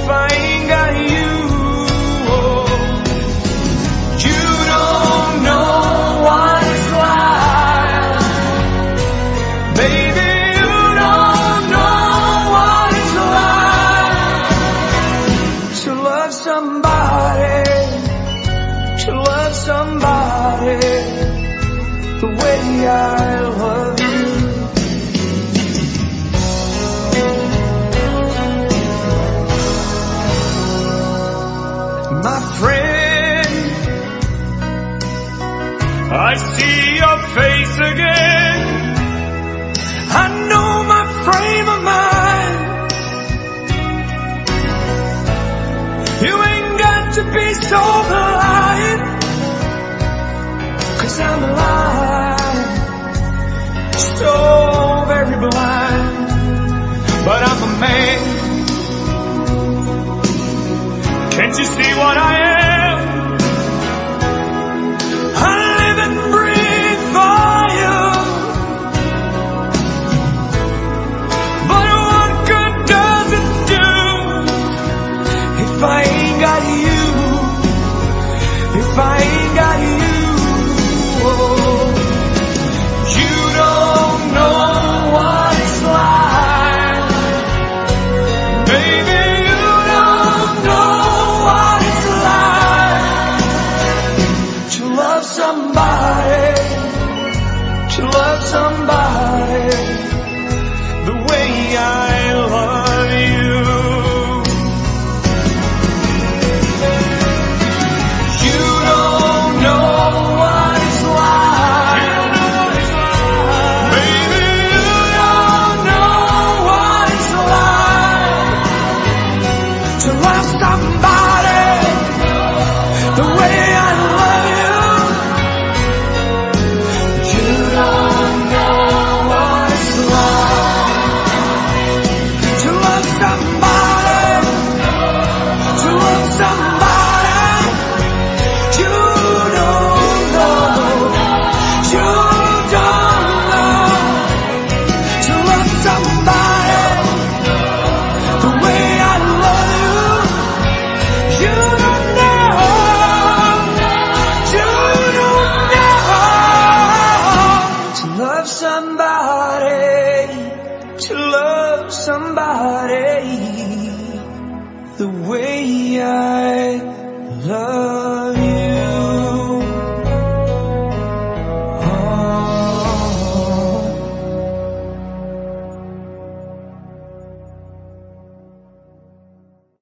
if I ain't got you. Oh, you don't know what it's like, baby. You don't know what it's like to love somebody, to love somebody the way I love you. My friend, I see your face again. I know my frame of mind. You ain't got to be so blind, 'cause I'm blind, so very blind. But I'm a man. Can't you see what I am? I live and breathe for you. But what good does it do if I ain't got you? If I ain't got you? Oh, you don't know what it's like, baby. You don't know what it's like to love somebody, to love somebody the way I love you. You don't know what it's like, baby. You don't know what it's like to love somebody the way I love you. You don't know what it's like to love somebody, to love somebody. You don't know, you don't know to love somebody the way I love you. You don't know, you don't know to love somebody, to love somebody the way I love